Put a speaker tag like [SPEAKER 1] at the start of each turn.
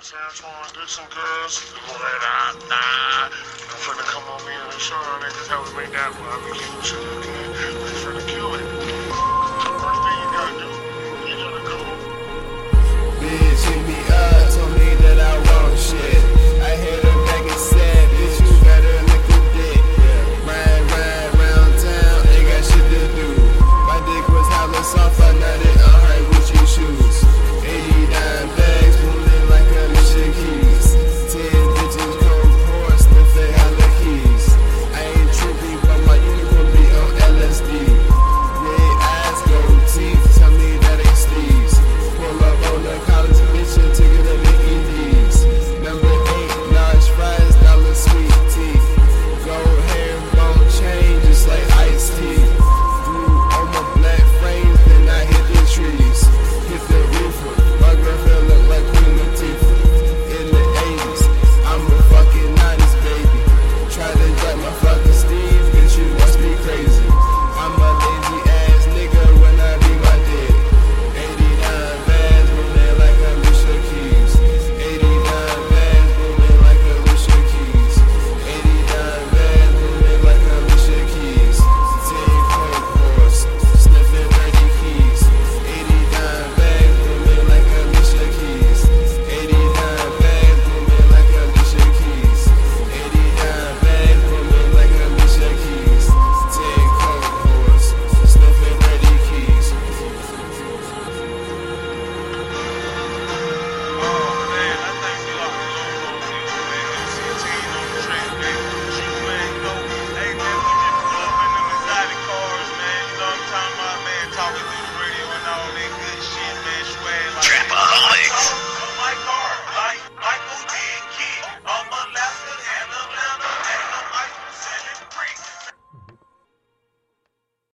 [SPEAKER 1] saying? I'm trying to get some girls. I'm finna come on me and show y'all niggas how we make that. Well, I be getting shit again. We finna